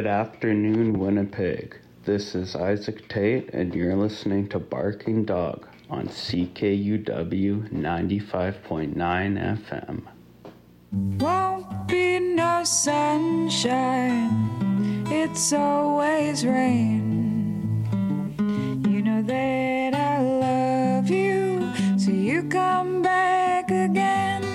Good afternoon, Winnipeg. This is Isaac Tate, and you're listening to Barking Dog on CKUW 95.9 FM. Won't be no sunshine, it's always rain. You know that I love you, so you come back again.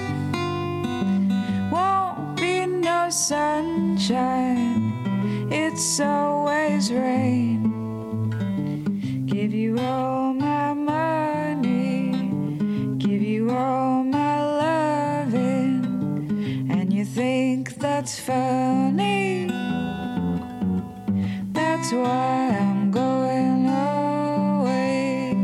Won't be no sunshine, it's always rain. Give you all my money, give you all my loving, and you think that's funny. That's why I'm going away.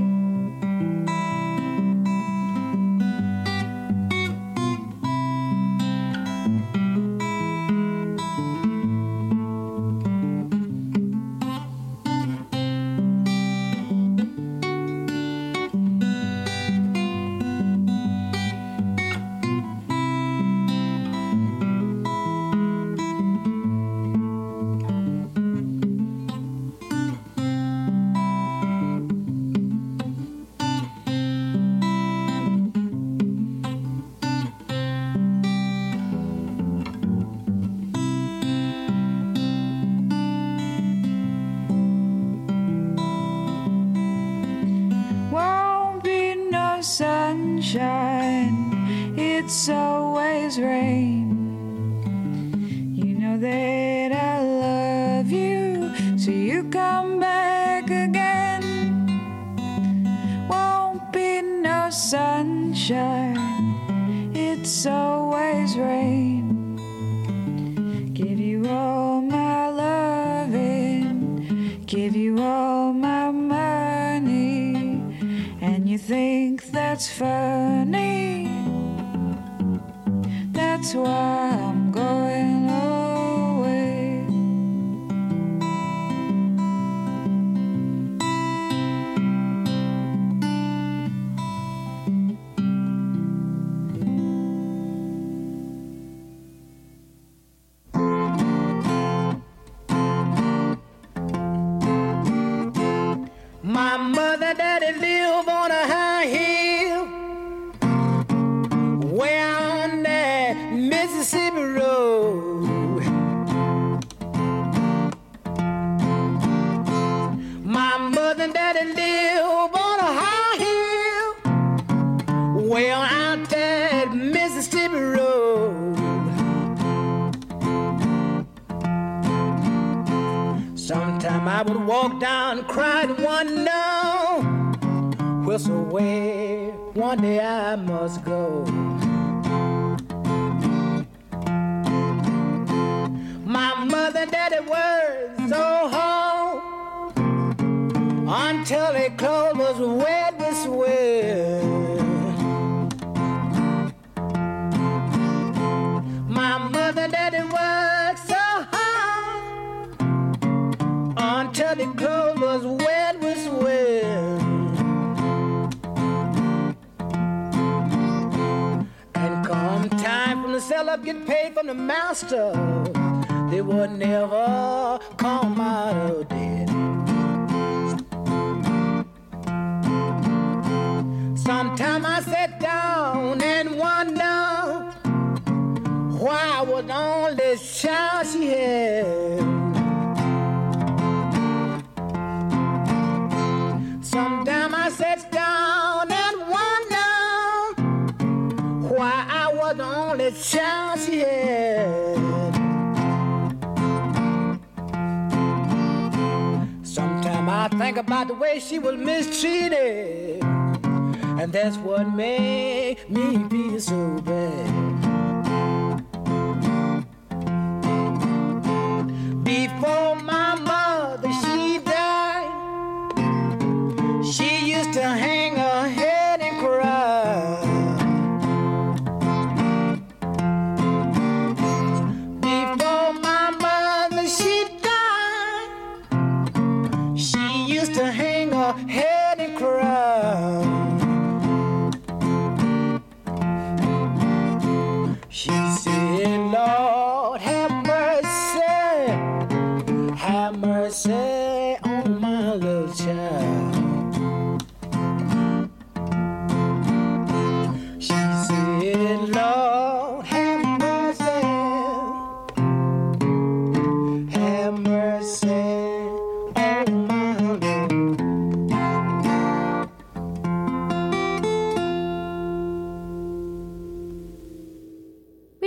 Sunshine, it's always rain. You know that I love you, so you come back again. Won't be no sunshine, it's always rain. Give you all my loving, give you all my money, and you think that's funny. That's why I'm going away. My mother, daddy live on a high hill way on that Mississippi road. My mother and daddy live on a high hill way on out that Mississippi road. Sometime I would walk down and cry and wonder, whistle away, one day I must go. My mother and daddy worked so hard until their clothes was wet with sweat. My mother and daddy worked so hard until the clothes was wet with sweat. And come time from the seller get paid from the master, they would never come out of debt. Sometime I sat down and wonder why I was the only child she had. Sometime I sat down and wonder why I was the only child she had. Sometime I think about the way she was mistreated, and that's what made me feel so bad. Before my mother, she died, she used to hang her head and cry. Before my mother, she died, she used to hang her head and cry. She said, Lord, have mercy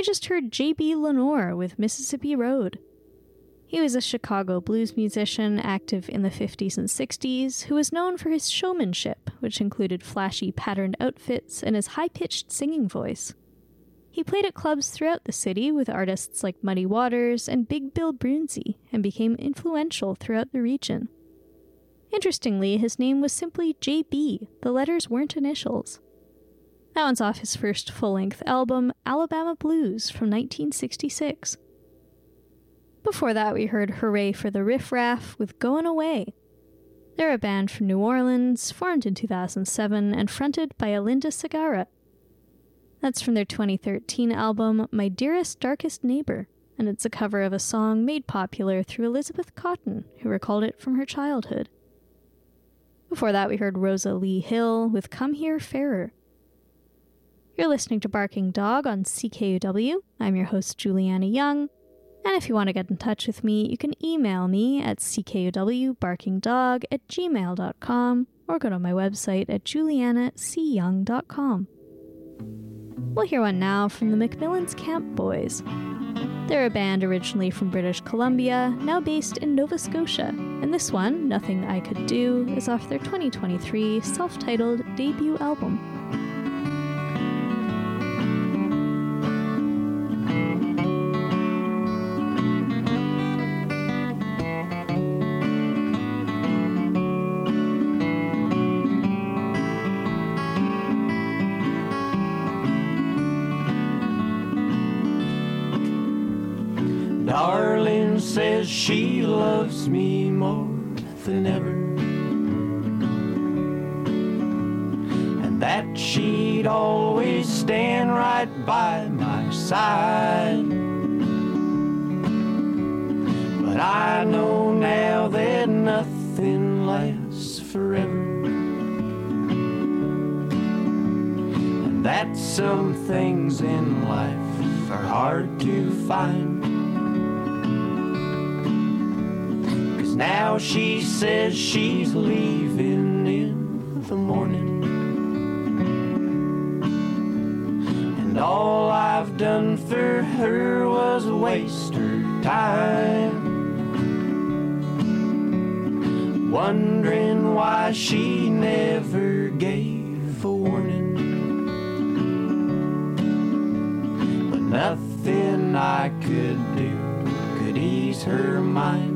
just heard J.B. Lenore with Mississippi Road. He was a Chicago blues musician active in the 50s and 60s who was known for his showmanship, which included flashy patterned outfits and his high-pitched singing voice. He played at clubs throughout the city with artists like Muddy Waters and Big Bill Broonzy and became influential throughout the region. Interestingly, his name was simply J.B., the letters weren't initials. That one's off his first full-length album, Alabama Blues, from 1966. Before that, we heard Hooray for the Riff Raff with Goin' Away. They're a band from New Orleans, formed in 2007 and fronted by Alinda Segarra. That's from their 2013 album, My Dearest Darkest Neighbor, and it's a cover of a song made popular through Elizabeth Cotten, who recalled it from her childhood. Before that, we heard Rosa Lee Hill with Come Here Fairer. You're listening to Barking Dog on CKUW. I'm your host, Juliana Young, and if you want to get in touch with me, you can email me at ckuwbarkingdog@gmail.com or go to my website at julianacyoung.com. We'll hear one now from the Macmillan's Camp Boys. They're a band originally from British Columbia, now based in Nova Scotia, and this one, Nothing I Could Do, is off their 2023 self-titled debut album. Darling says she loves me more than ever, and that she'd always stand right by my side. But I know now that nothing lasts forever, and that some things in life are hard to find. Now she says she's leaving in the morning, and all I've done for her was waste her time, wondering why she never gave a warning. But nothing I could do could ease her mind.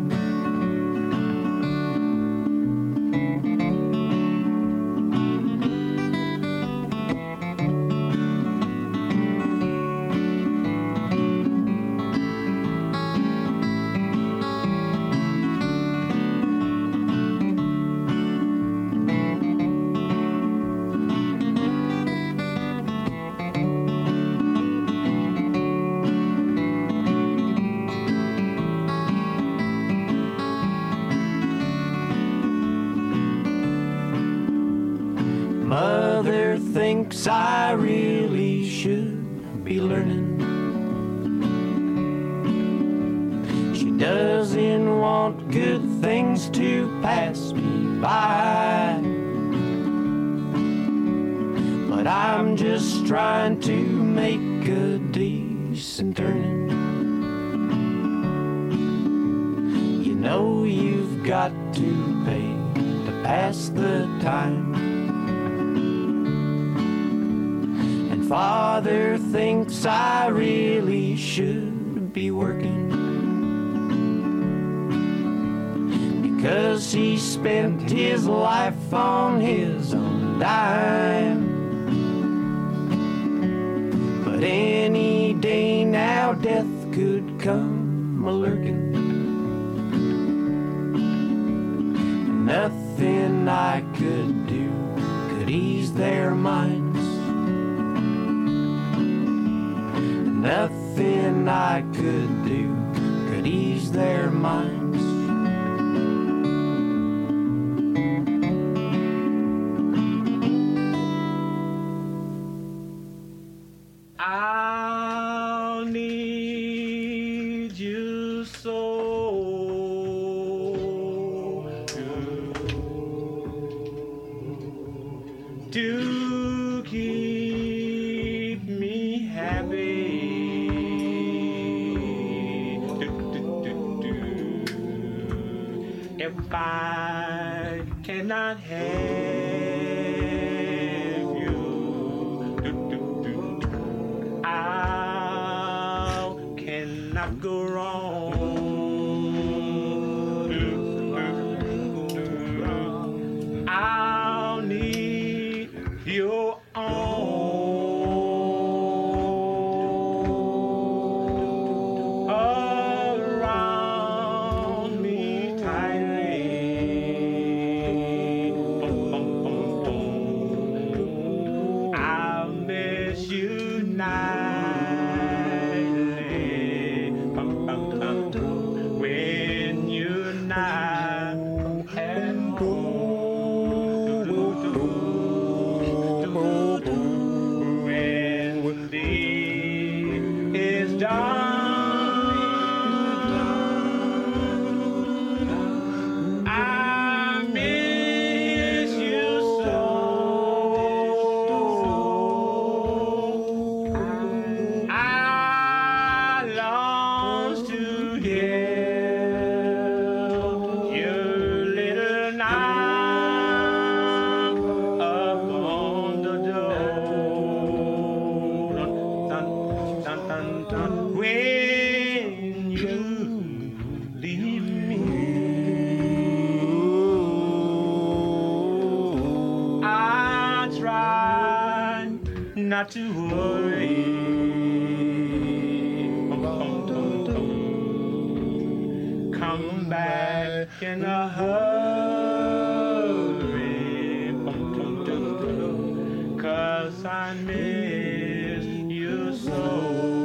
Mother thinks I really should be learning. She doesn't want good things to pass me by, but I'm just trying to make a decent earning. You know you've got to pay to pass the time. Father thinks I really should be working, because he spent his life on his own dime. But any day now death could come a-lurking, and nothing I could do could ease their minds. Nothing I could do could ease their minds. I'll need you so to keep me happy. I cannot have you, I cannot go wrong. I'll need your arm around me tightly. I'll miss you nightly when you're not at home. When the day is done, I miss you so. I long to hear your little knock upon the door. Dun, dun, dun, dun. When you leave me, I try not to worry. Come back in a hurry, 'cause I miss you so.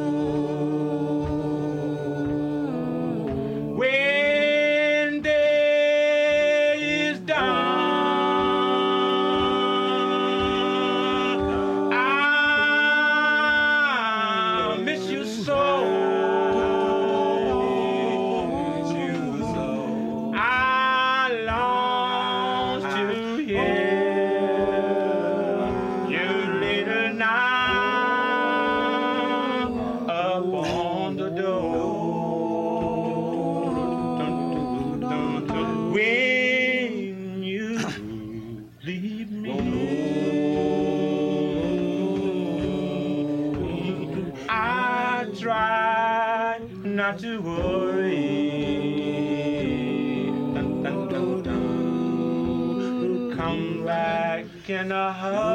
When day is done, I miss you so. I long to hear your little knock upon the door. When you leave me, I try not to worry. Come back in a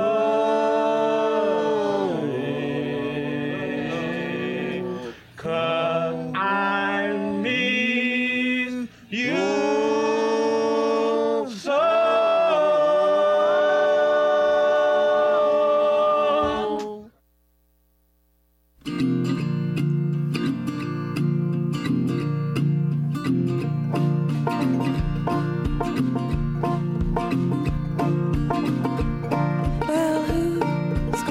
hurry, 'cause I miss you so. Well, who's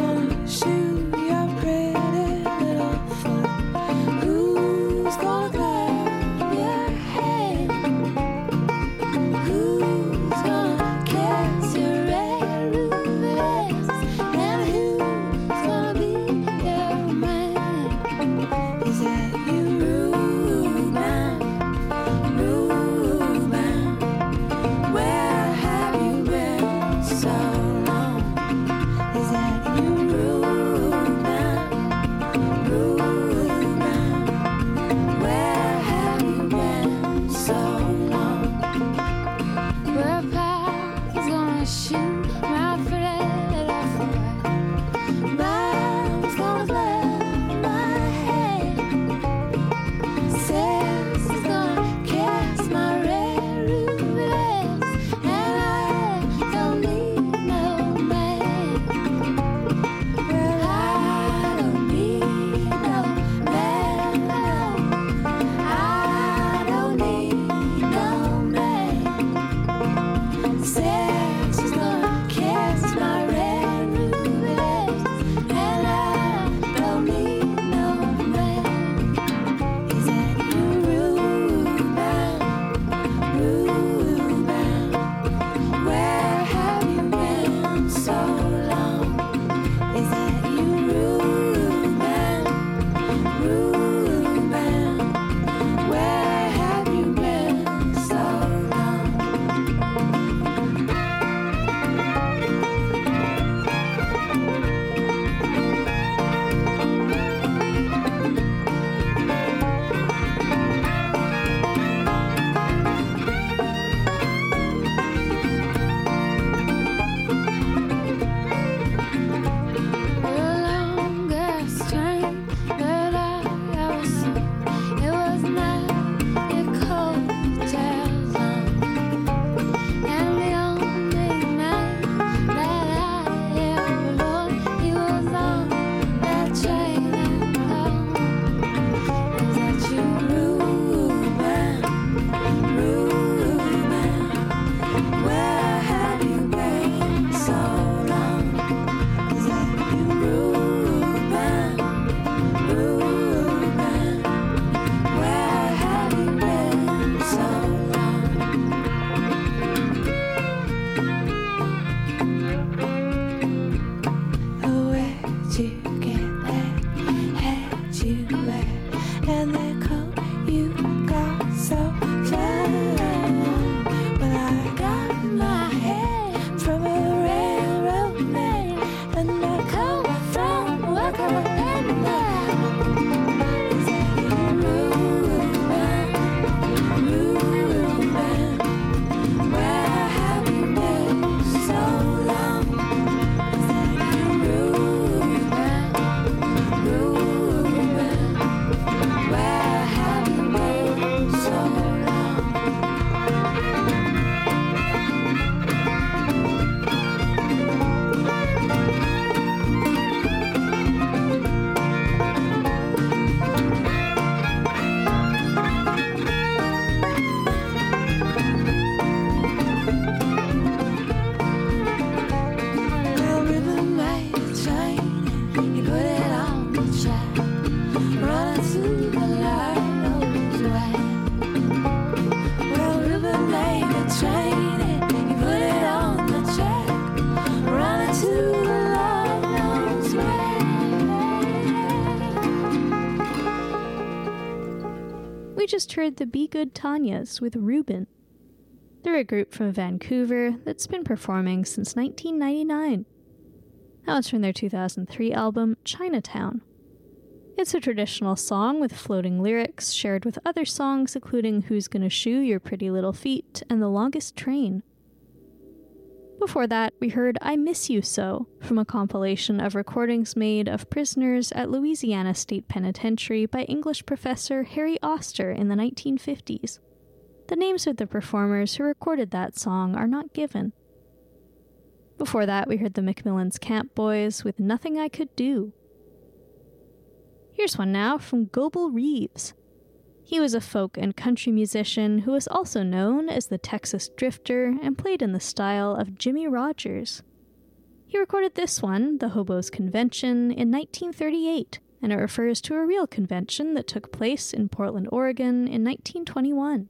just heard the Be Good Tanyas with Reuben. They're a group from Vancouver that's been performing since 1999. That was from their 2003 album, Chinatown. It's a traditional song with floating lyrics shared with other songs including Who's Gonna Shoe Your Pretty Little Feet and The Longest Train. Before that, we heard I Miss You So from a compilation of recordings made of prisoners at Louisiana State Penitentiary by English professor Harry Oster in the 1950s. The names of the performers who recorded that song are not given. Before that, we heard the Macmillan's Camp Boys with Nothing I Could Do. Here's one now from Gobel Reeves. He was a folk and country musician who was also known as the Texas Drifter and played in the style of Jimmie Rodgers. He recorded this one, the Hobos Convention, in 1938, and it refers to a real convention that took place in Portland, Oregon in 1921.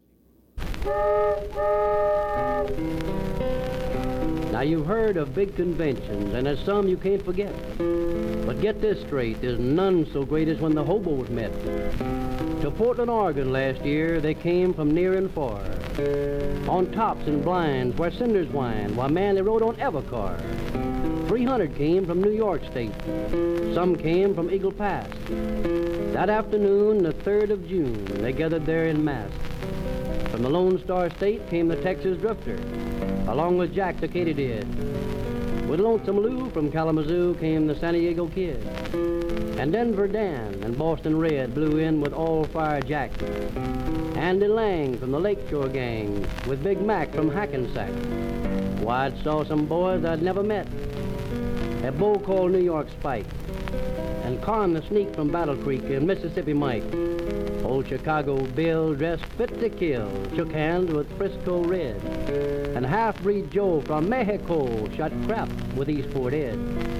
Now you've heard of big conventions, and there's some you can't forget. But get this straight, there's none so great as when the hobos met. To Portland, Oregon last year, they came from near and far. On tops and blinds where cinders wind, while man, they rode on Evercar. 300 came from New York State. Some came from Eagle Pass. That afternoon, the 3rd of June, they gathered there in mass. From the Lone Star State came the Texas Drifter, along with Jack the Katydid. With Lonesome Lou from Kalamazoo came the San Diego Kid. And Denver Dan and Boston Red blew in with All Fire Jack. Andy Lang from the Lakeshore Gang with Big Mac from Hackensack. Why, I saw some boys I'd never met. A bull called New York Spike. And Con the Sneak from Battle Creek and Mississippi Mike. Old Chicago Bill, dressed fit to kill, shook hands with Frisco Red. And Half-Breed Joe from Mexico shot crap with Eastport Ed.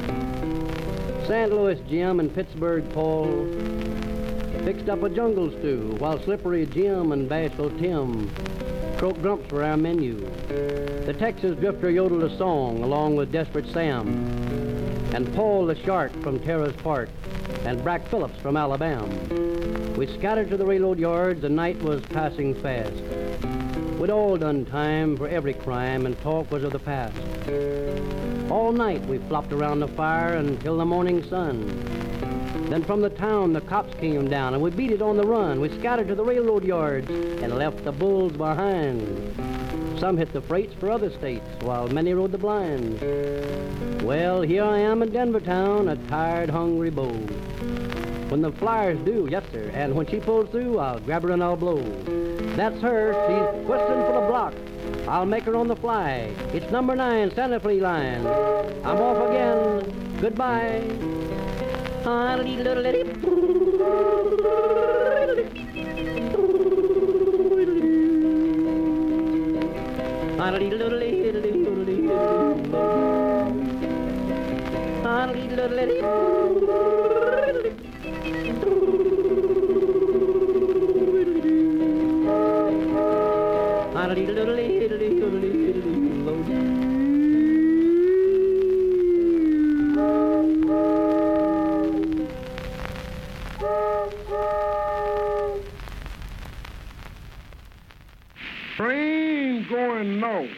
St. Louis Jim and Pittsburgh Paul fixed up a jungle stew, while Slippery Jim and Bashful Tim croaked grumps for our menu. The Texas Drifter yodeled a song along with Desperate Sam, and Paul the Shark from Terrace Park, and Brack Phillips from Alabama. We scattered to the railroad yards, the night was passing fast. We'd all done time for every crime, and talk was of the past. All night we flopped around the fire until the morning sun. Then from the town the cops came down, and we beat it on the run. We scattered to the railroad yards and left the bulls behind. Some hit the freights for other states, while many rode the blinds. Well, here I am in Denver town, a tired, hungry beau. When the flyers do, yes, sir, and when she pulls through, I'll grab her and I'll blow. That's her, she's whistling for the block. I'll make her on the fly. It's number 9, Santa Fe line. I'm off again. Goodbye. Train going north.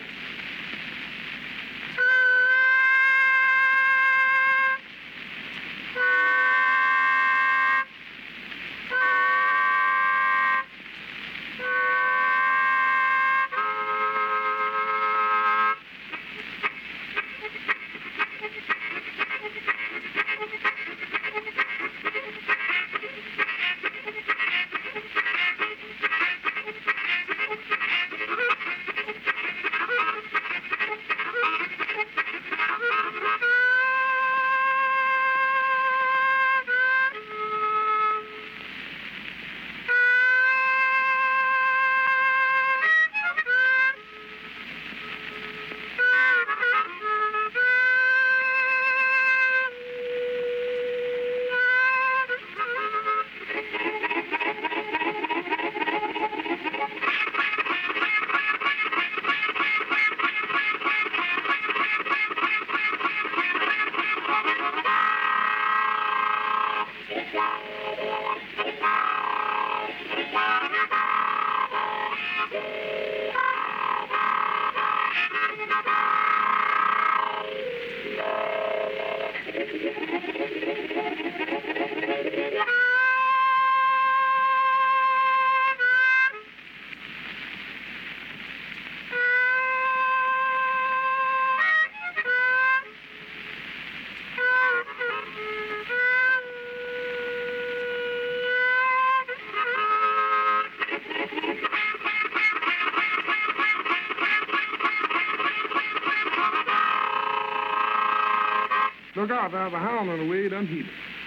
Look out, there's a hound on the way, don't heed it.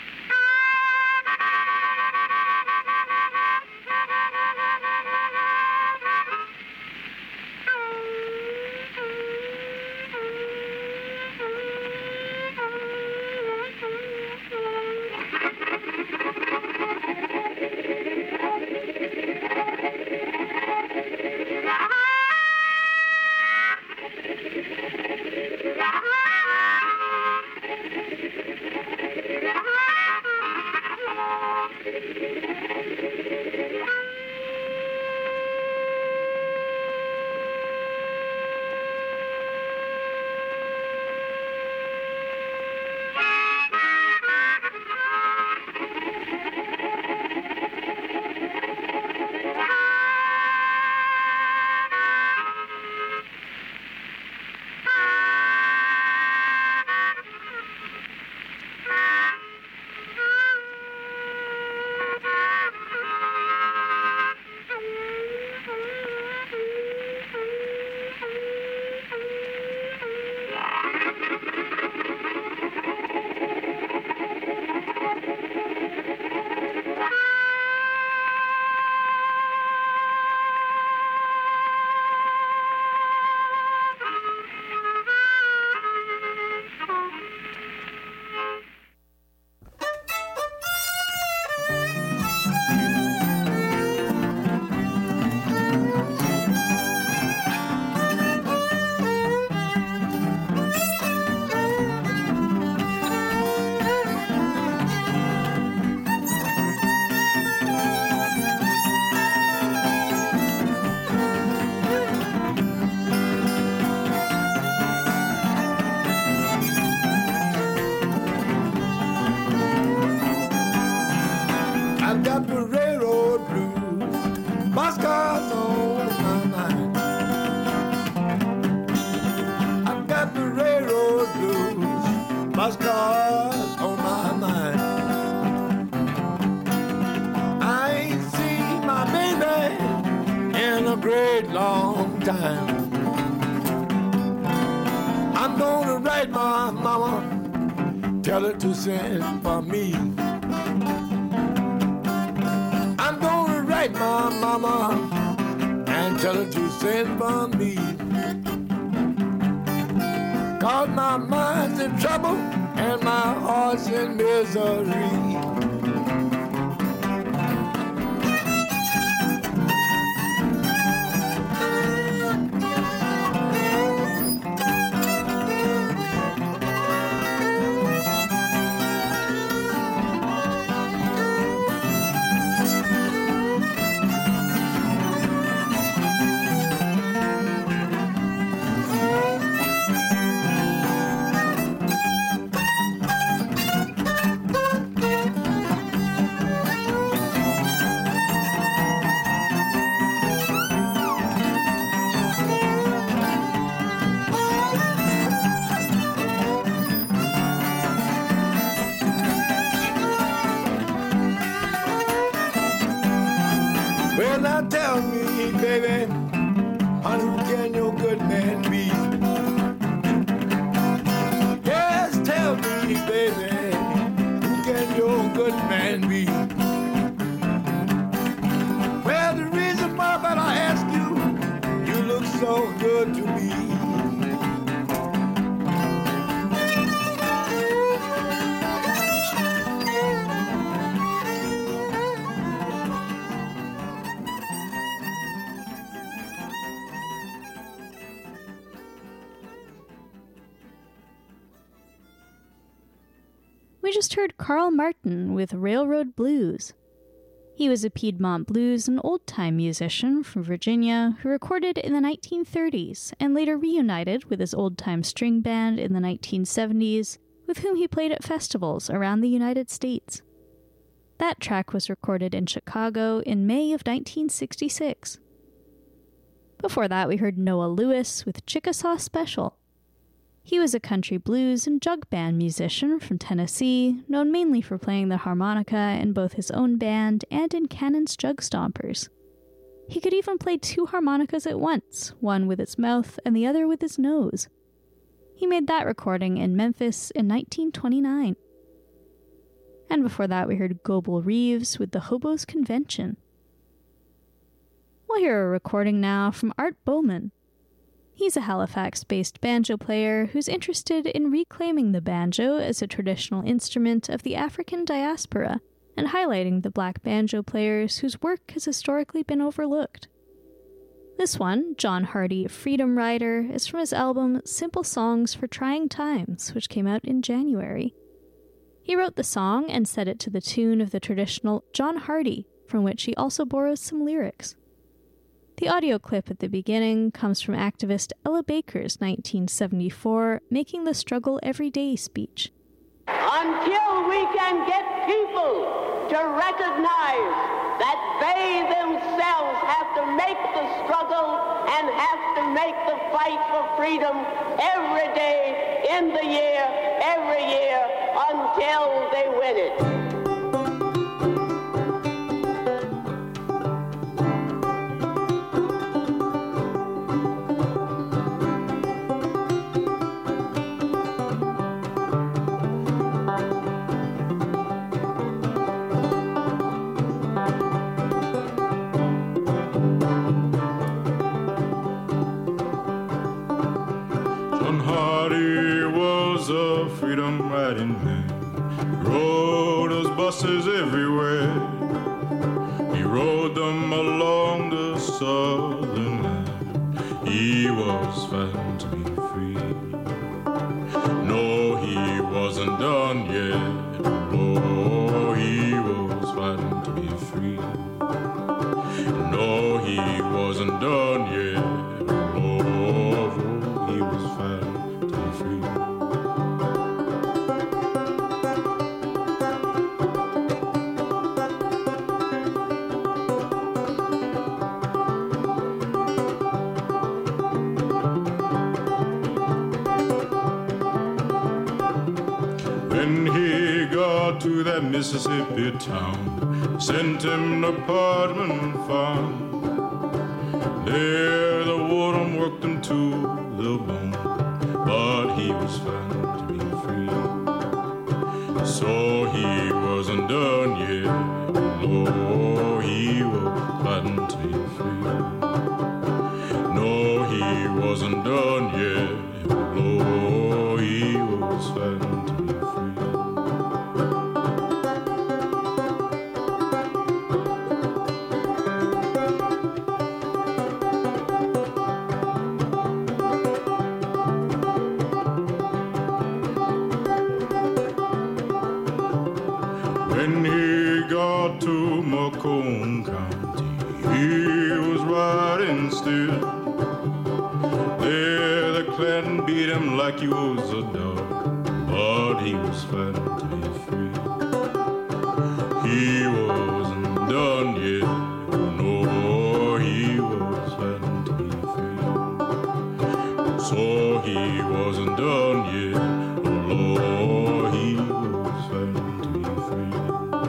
To send for me. I'm gonna write my mama and tell her to send for me. 'Cause my mind's in trouble and my heart's in misery. We just heard Carl Martin with Railroad Blues. He was a Piedmont blues and old-time musician from Virginia who recorded in the 1930s and later reunited with his old-time string band in the 1970s with whom he played at festivals around the United States. That track was recorded in Chicago in May of 1966. Before that, we heard Noah Lewis with Chickasaw Special. He was a country blues and jug band musician from Tennessee, known mainly for playing the harmonica in both his own band and in Cannon's Jug Stompers. He could even play two harmonicas at once, one with his mouth and the other with his nose. He made that recording in Memphis in 1929. And before that, we heard Gobel Reeves with the Hobos Convention. We'll hear a recording now from Art Bowman. He's a Halifax-based banjo player who's interested in reclaiming the banjo as a traditional instrument of the African diaspora and highlighting the black banjo players whose work has historically been overlooked. This one, John Hardy, Freedom Rider, is from his album Simple Songs for Trying Times, which came out in January. He wrote the song and set it to the tune of the traditional John Hardy, from which he also borrows some lyrics. The audio clip at the beginning comes from activist Ella Baker's 1974 Making the Struggle Everyday speech. Until we can get people to recognize that they themselves have to make the struggle and have to make the fight for freedom every day in the year, every year, until they win it. Freedom riding man, he rode those buses everywhere. He rode them along the southern line. He was fighting to be free. No, he wasn't done yet. Oh, he was fighting to be free. No, he wasn't done yet. Oh, he was fighting to be free. When he got to that Mississippi town, sent him to Parchman Farm. There the warden worked him to the bone, but he was found to be free. So he wasn't done yet. No, he was fighting to be free. No, he wasn't done yet. No, he was fighting to be free. When he got to Macomb County, he was riding still. There the Clinton beat him like he was a dog, but he was fighting to be free. He wasn't done yet. No, he was fighting to be free. So he wasn't done yet. Oh, he was fighting to be free.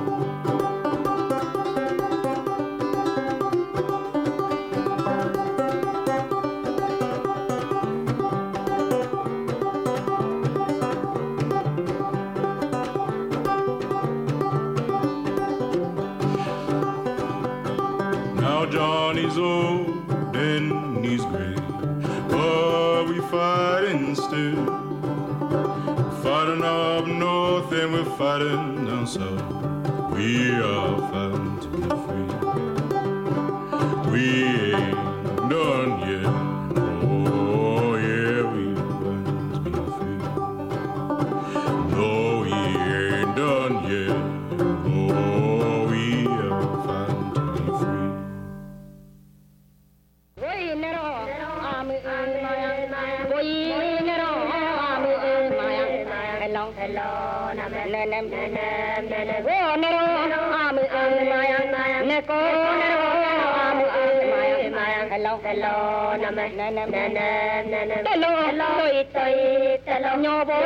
Johnny's old and he's gray, but we fighting still. Fighting up north and we're fighting down south. We are fighting to be free. We ain't done yet. Oh yeah, we fighting to be free. No, we ain't done yet. Oh, we are fighting to be free. hello, hello, nanem, oh, nero, maya, neko, maya, hello, hello, nanem, hello, nyobo,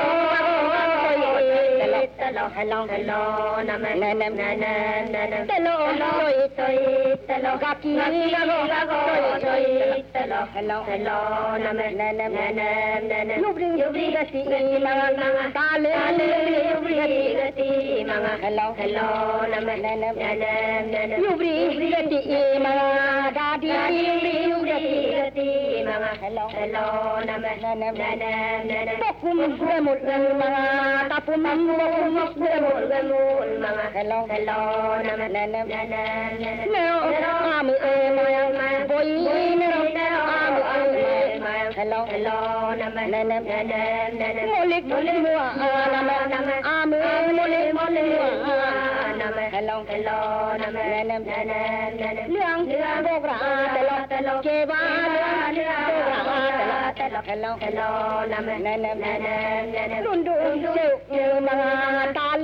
hello, hello, nanem, hello, gaki, hello, hello, nanem, you gati, mga kale, gati, mga hello, nanem, you gati, mga daddy, gati, mga hello, nanem, bokum, remul, mga tapum, remul, mga hello, nanem, nero, ami, mga boy, nero, hello, nanem, molik, mua, ami, molik, hello, nanem, liang, bogra, telo, keba, hello, nanem, lundu, mga tali,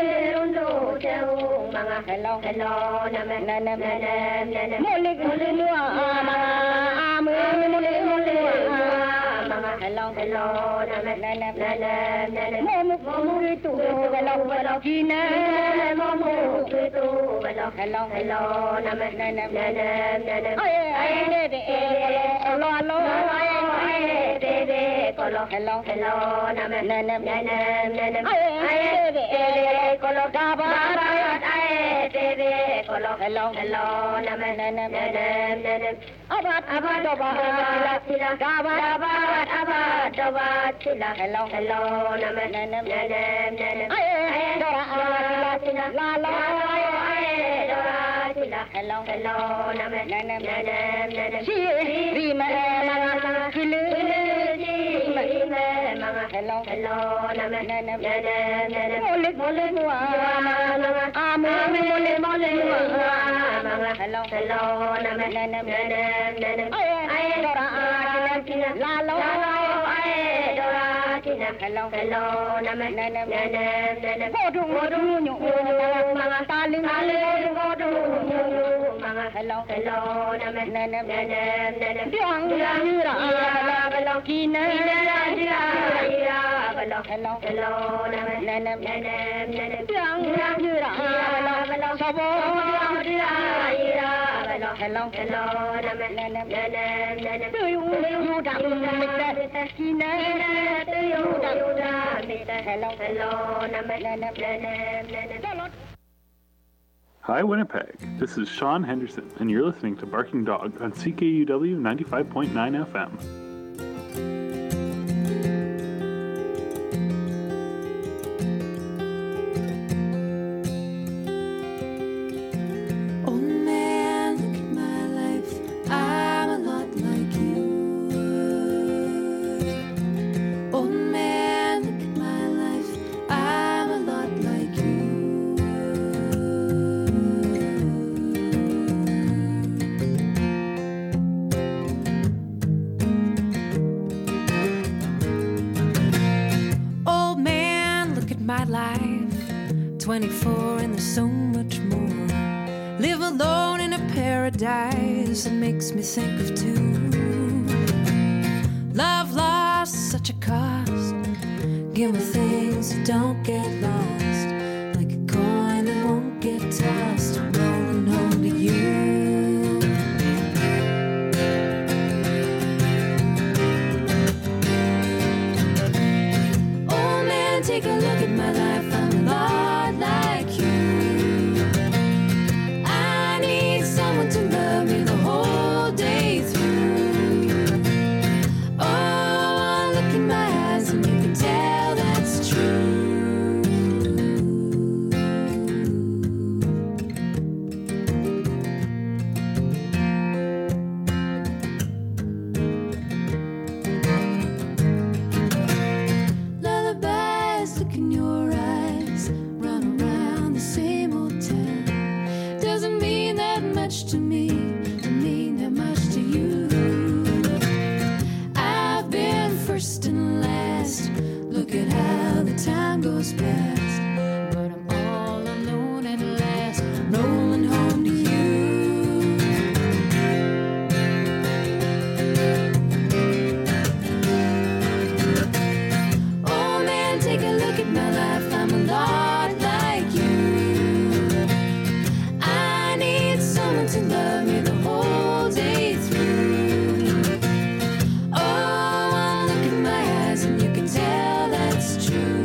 mga hello, nanem, molik, mua, ami, molik, hello, nanem, momukitu, hello, kina, momukitu, hello, nanem, hello, Hi, Winnipeg. This is Sean Henderson, and you're listening to Barking Dog on CKUW 95.9 FM. my life. 24 and there's so much more. Live alone in a paradise that makes me think of two. Love lost, such a cost. Give me things that don't get lost, like a coin that won't get tossed, rolling home to you. Take a look at my life, I'm a lot like you. I need someone to love me the whole day through. Oh, look in my eyes and you can tell that's true. Lullabies, look in your eyes. goes past, but I'm all alone at last, rolling home to you. Oh man, take a look at my life, I'm a lot like you. I need someone to love me the whole day through. Oh, I look in my eyes and you can tell that's true.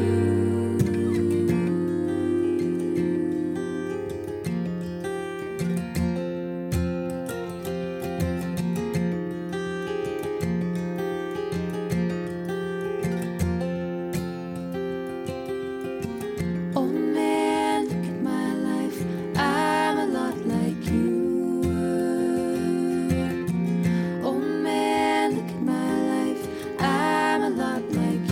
Oh man, look at my life, I'm a lot like you. Oh man, look at my life, I'm a lot like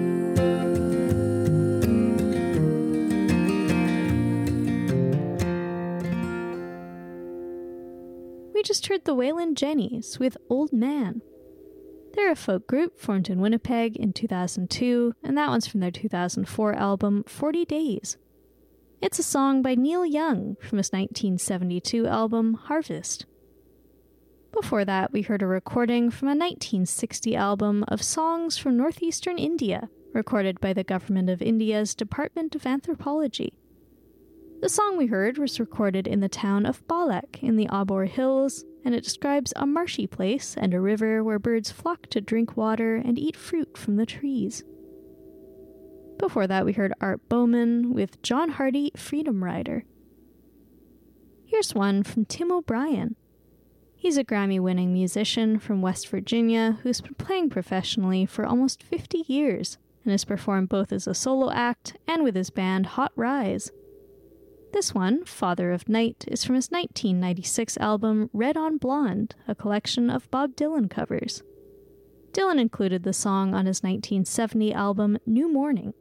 We just heard the Waylon Jennies with Old Man. They're a folk group formed in Winnipeg in 2002, and that one's from their 2004 album 40 Days. It's a song by Neil Young from his 1972 album Harvest. Before that, we heard a recording from a 1960 album of songs from northeastern India, recorded by the Government of India's Department of Anthropology. The song we heard was recorded in the town of Balak in the Abor Hills, and it describes a marshy place and a river where birds flock to drink water and eat fruit from the trees. Before that, we heard Art Bowman with John Hardy, Freedom Rider. Here's one from Tim O'Brien. He's a Grammy-winning musician from West Virginia who's been playing professionally for almost 50 years and has performed both as a solo act and with his band Hot Rise. This one, Father of Night, is from his 1996 album Red on Blonde, a collection of Bob Dylan covers. Dylan included the song on his 1970 album New Morning.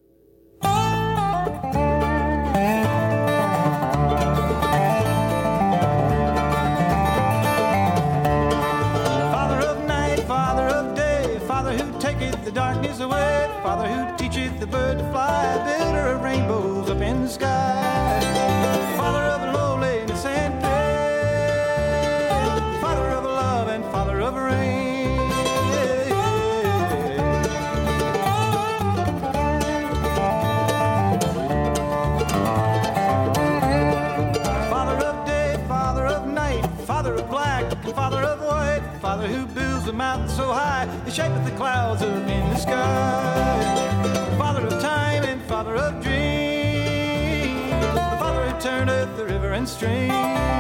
Father of night, Father of day, Father who taketh the darkness away, Father who teacheth the bird to fly, builder of rainbows up in the sky, Father of lowliness and pain, Father of love and Father of rain. Father of day, Father of night, Father of black and Father of white, Father who builds the mountain so high, he shapeth the clouds up in the sky, Father of time and Father of dreams, the Father who turneth the river and stream.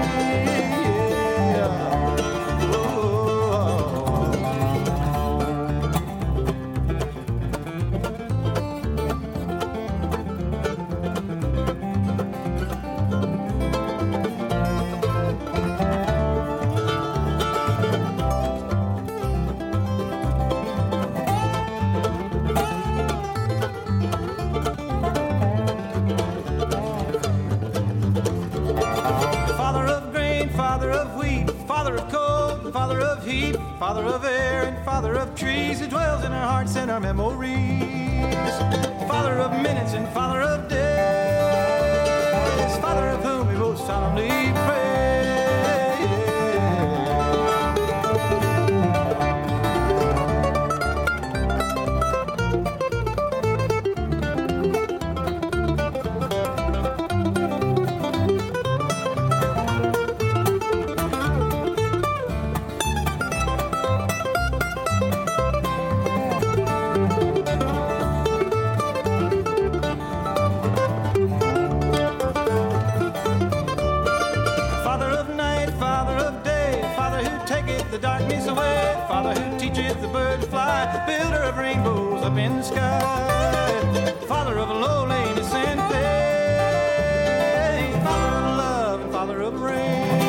Father of heat, Father of air, and Father of trees, who dwells in our hearts and our memories. Father of minutes and Father of days, Father of whom we most solemnly pray. The darkness away, Father who teacheth the bird to fly, builder of rainbows up in the sky, Father of lowliness and pain, Father of love and Father of rain.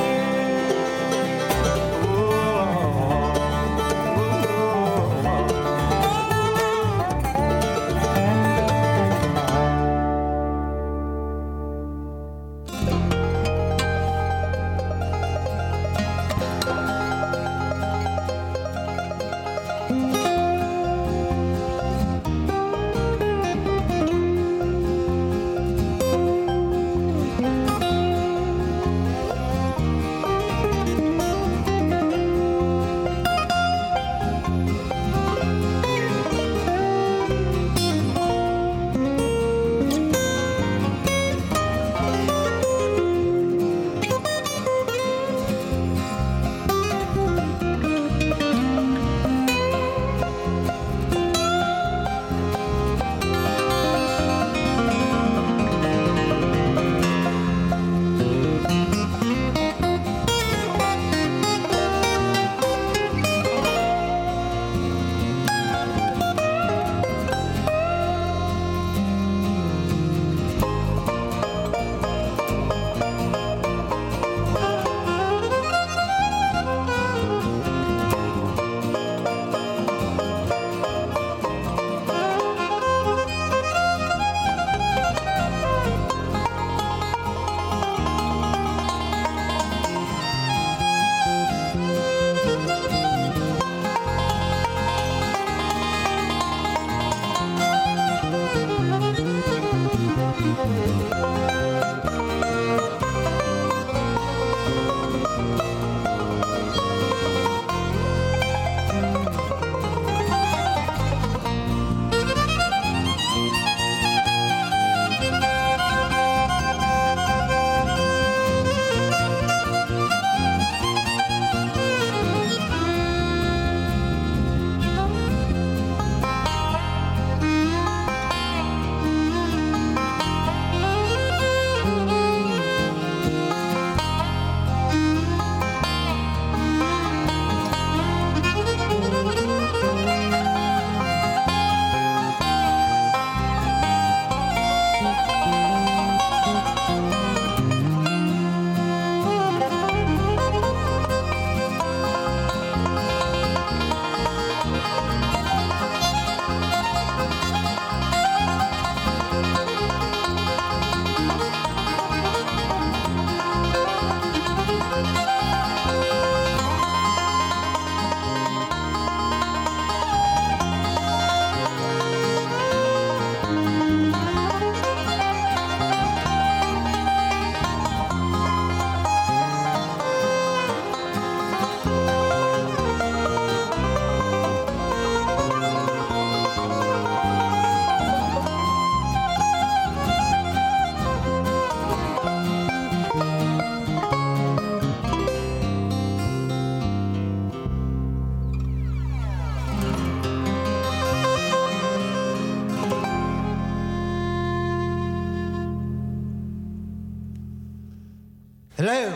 Hello.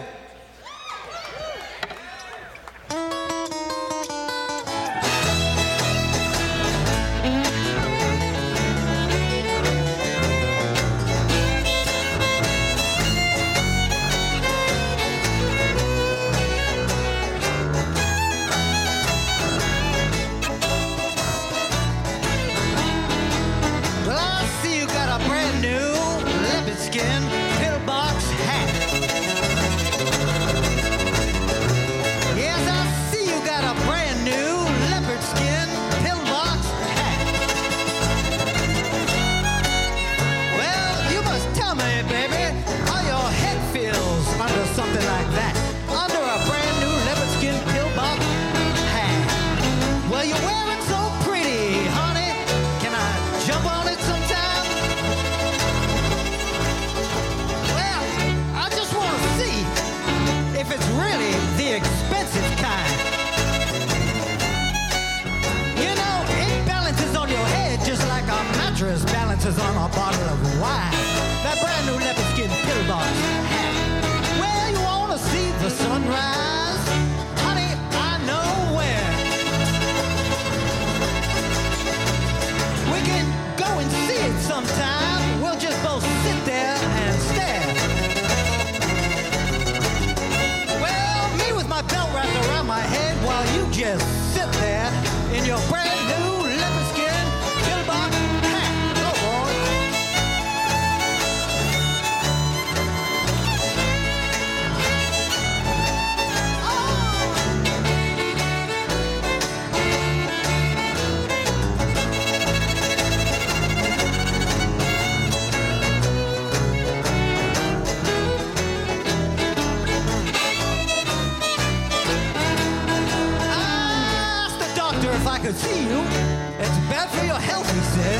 Well, I see you got a brand new leopard skin pillbox hat. Yes, I see you got a brand new leopard skin pillbox hat. Well, you must tell me, baby, how your head feels under something like that. Under a brand new leopard skin pillbox hat. Well, you wear it so pretty, honey. Can I jump on it sometime? Well, I just want to see if it's really the expensive kind. You know, it balances on your head just like a mattress balances on a bottle of wine. That brand new leopard skin pillbox hat. Well, you want to see the sunrise? Honey, I know where. We can go and see it sometime. We'll just both sit there and stare. Well, me with my belt wrapped around my head while you just sit there in your brand new leopard skin pillbox hat. Go, boy. Ask the doctor if I could see you. It's bad for your health, he said.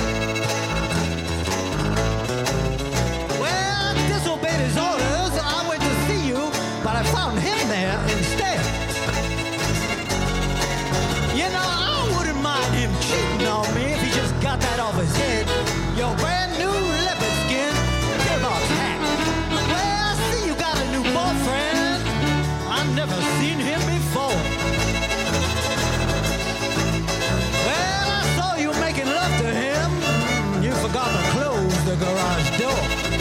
Well, I disobeyed his orders. I went to see you, but I found him there instead. You know, I wouldn't mind him cheating on me if he just got that off his head. Your brand new leopard skin pillbox hat. Well, I see you got a new boyfriend. I've never seen him before. Well, I saw you making love to him. You forgot to close the garage door.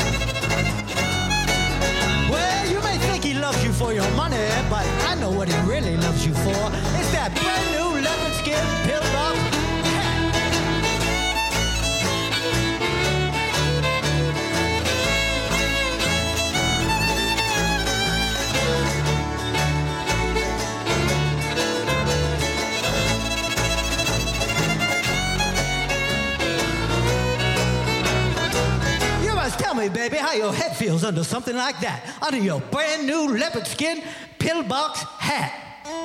Well, you may think he loves you for your money, but I know what he really loves you for. It's that brand new leopard skin pillbox hat. You must tell me, baby, how your head feels under something like that. Under your brand new leopard skin pillbox hat.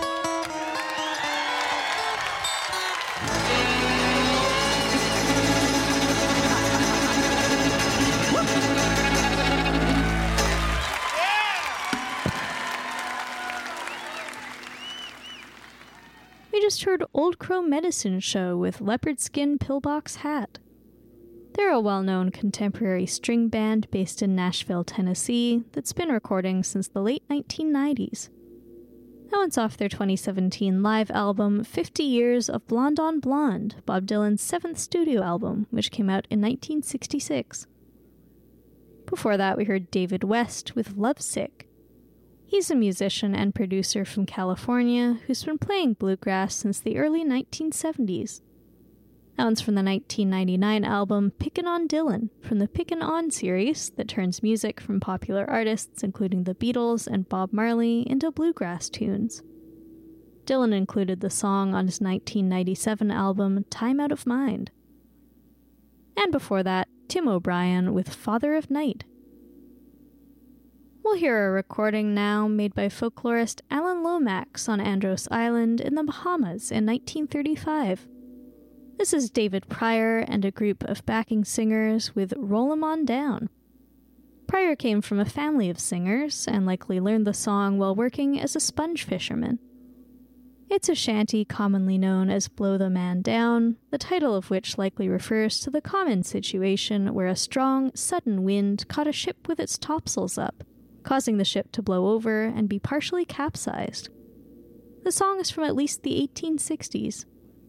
We just heard Old Crow Medicine Show with Leopard Skin Pillbox Hat. They're a well-known contemporary string band based in Nashville, Tennessee, that's been recording since the late 1990s. That one's off their 2017 live album, 50 Years of Blonde on Blonde, Bob Dylan's seventh studio album, which came out in 1966. Before that, we heard David West with Lovesick. He's a musician and producer from California who's been playing bluegrass since the early 1970s. That one's from the 1999 album Pickin' on Dylan, from the Pickin' On series that turns music from popular artists including the Beatles and Bob Marley into bluegrass tunes. Dylan included the song on his 1997 album Time Out of Mind. And before that, Tim O'Brien with Father of Night. We'll hear a recording now made by folklorist Alan Lomax on Andros Island in the Bahamas in 1935. This is David Pryor and a group of backing singers with Roll 'Em On Down. Pryor came from a family of singers and likely learned the song while working as a sponge fisherman. It's a shanty commonly known as Blow the Man Down, the title of which likely refers to the common situation where a strong, sudden wind caught a ship with its topsails up, causing the ship to blow over and be partially capsized. The song is from at least the 1860s.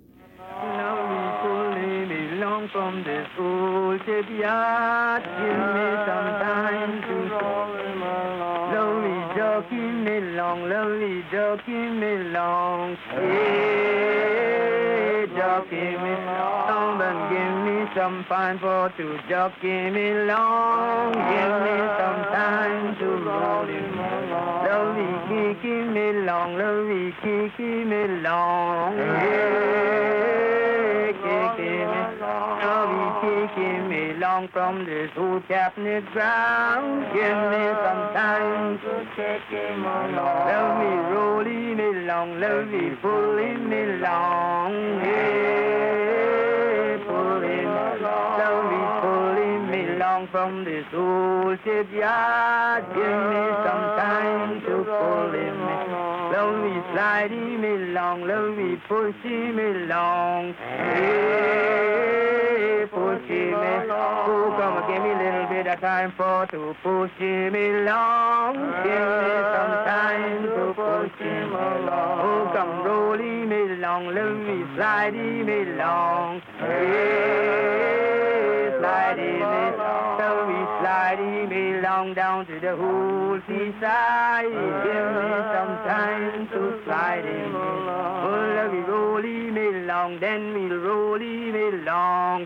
From this old shipyard, give me some time to slowly jockey me long, lovely jockey me long, hey, jockey me long, but give me some fine for to jockey me long, give me some time to roll him, lovely kiki me long, lovely kiki me long, hey, kiki me long. Kicking me long from this old cabinet ground. Give me some time to take him along. Let me rolling me long, let me pulling me long. Hey, pulling me long. Let me pulling me long from this old shipyard. Give me some time to pull him. Let me sliding me long, let me pushing me long. Hey, pushing me. Oh, come and give me a little bit of time for to push me along. Give me some time to push him along. Oh, come rolling me along, let me sliding me along. Hey, sliding me, let me sliding me along down to the whole seaside. Give me some time to slide him along. Oh, let me rolling me along, then we'll rolling me along.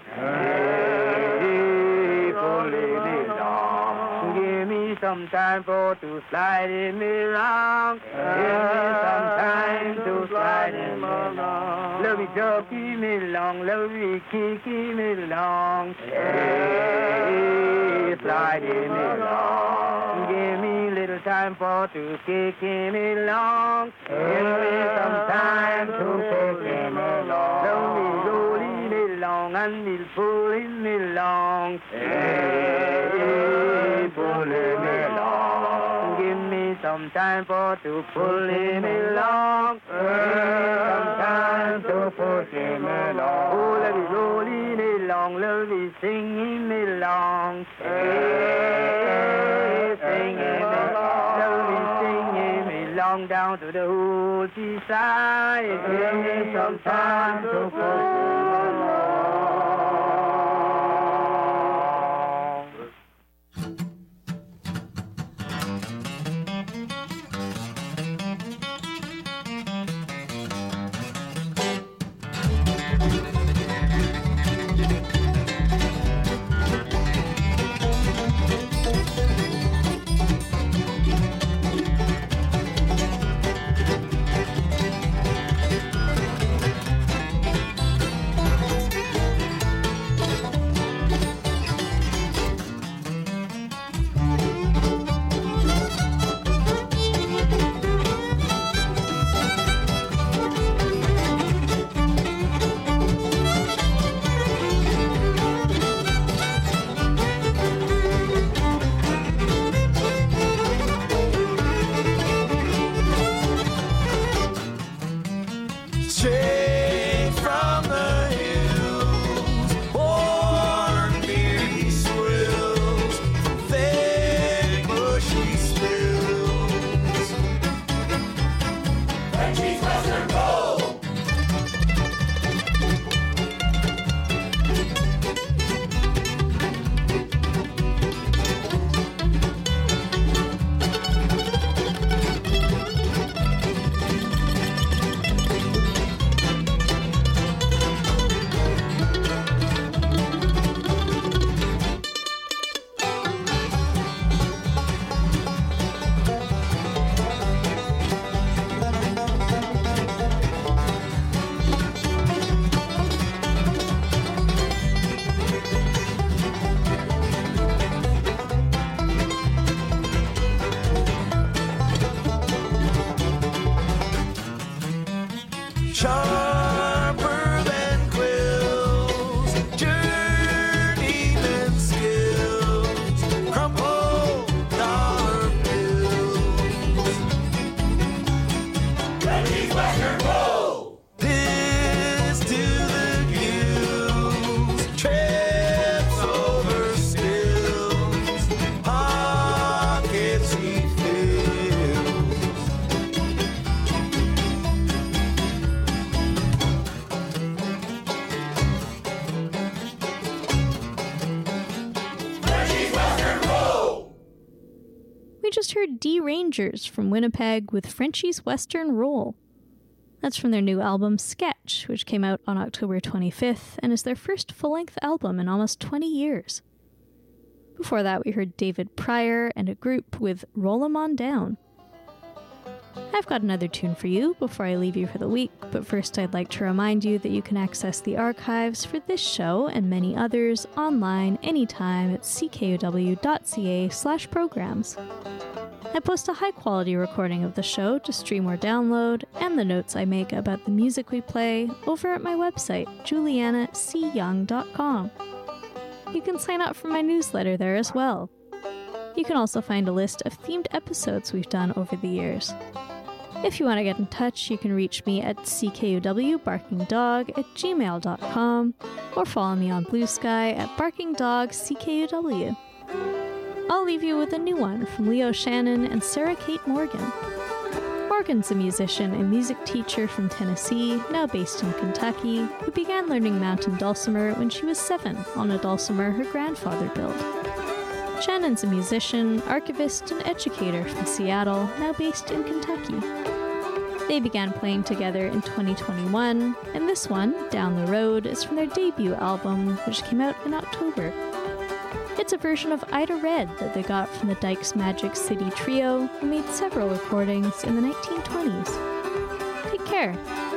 Hey, pulling me along. Give me some time for to slide him around. Give me some time to slide him along. Let me jockey me along, let me kicky me along. Hey, slide him along. Give me a little time for to kick him along. Give me some time to kick him along. Let me roll him along and we'll pull him along. Hey, pull him along. Give me some time for to pull him along. Give me some time to push him along. Oh, let me roll him along, let me sing him along. Hey, sing him along, let me sing him along down to the whole seaside. Give me some time to push him along. just heard D Rangers from Winnipeg with Frenchie's Western Roll. That's from their new album Sketch, which came out on October 25th and is their first full-length album in almost 20 years. Before that, we heard David Pryor and a group with Roll 'em On Down. I've got another tune for you before I leave you for the week, but first I'd like to remind you that you can access the archives for this show and many others online anytime at ckuw.ca/programs. I post a high-quality recording of the show to stream or download, and the notes I make about the music we play over at my website, julianacyoung.com. You can sign up for my newsletter there as well. You can also find a list of themed episodes we've done over the years. If you want to get in touch, you can reach me at ckuwbarkingdog@gmail.com or follow me on Blue Sky at barkingdogckuw. I'll leave you with a new one from Leo Shannon and Sarah Kate Morgan. Morgan's a musician and music teacher from Tennessee, now based in Kentucky, who began learning mountain dulcimer when she was 7 on a dulcimer her grandfather built. Shannon's a musician, archivist, and educator from Seattle, now based in Kentucky. They began playing together in 2021, and this one, Down the Road, is from their debut album, which came out in October. It's a version of Ida Red that they got from the Dykes Magic City Trio, who made several recordings in the 1920s. Take care.